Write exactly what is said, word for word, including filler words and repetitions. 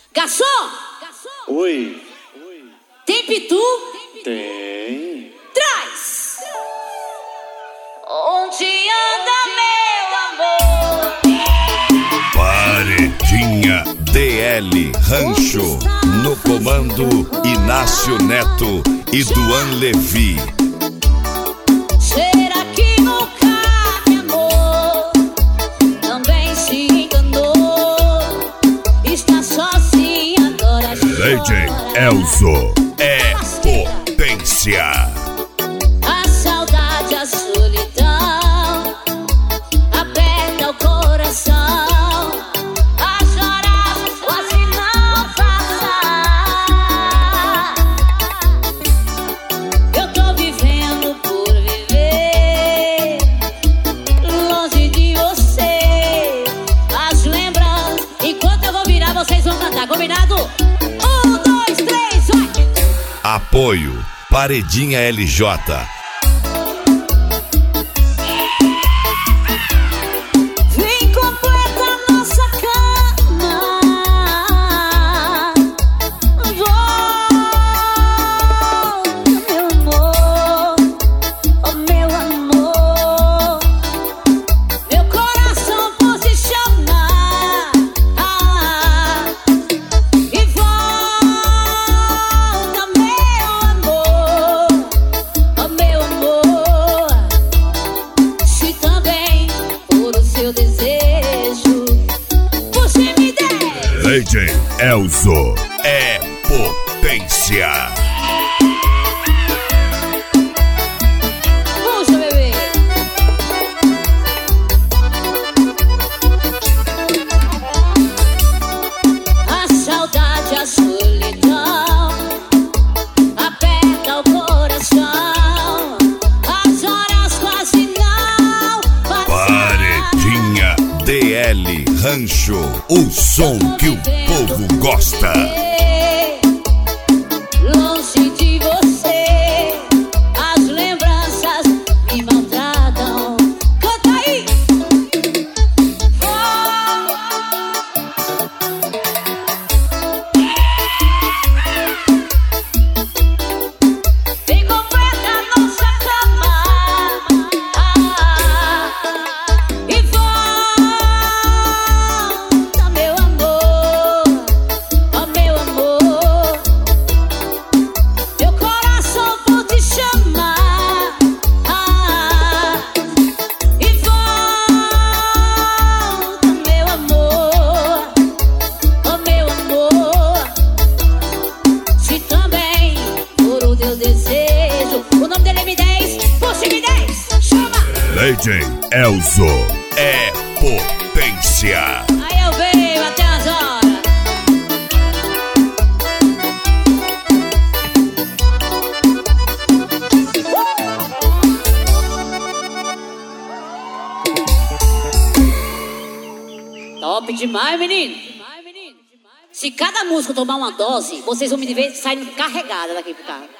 Garçom! Oi. Tem pitu? Tem. Traz! Onde anda meu amor? Paredinha D L Rancho. No comando Inácio Neto e Duan Levi. Será que nunca me amou? Também se enganou. Está sozinha agora. D J Elzo é potência. A saudade, a solidão aperta o coração. A chorar, quase não passar. Eu tô vivendo por viver longe de você. As lembranças, enquanto eu vou virar, vocês vão cantar, combinado? Um, dois, três, vai! Apoio Paredinha L J. Vem completa nossa cama. Volta, meu amor, oh meu amor. Meu coração pode chamar. Ah, e volta, meu amor, oh meu amor. Se também for o seu desejo, você me der. D J Elzo é potência. Puxa, bebê. A saudade, a solidão aperta o coração. As horas quase não passam. Paredinha D L Rancho. O som que o povo gosta. Longe de você, as lembranças me maltratam. Canta aí! Vem completa nossa cama. Ah, e volta, meu amor, oh meu amor. Meu coração por te chamar. Ah, e volta, meu amor, oh meu amor. Se também for o teu desejo, o nome dele é M dez, puxa M dez, chama! D J Elzo é potência. Aí eu venho até as horas. Top demais, menino. Se cada música tomar uma dose, vocês vão me ver saindo carregada daqui pro carro.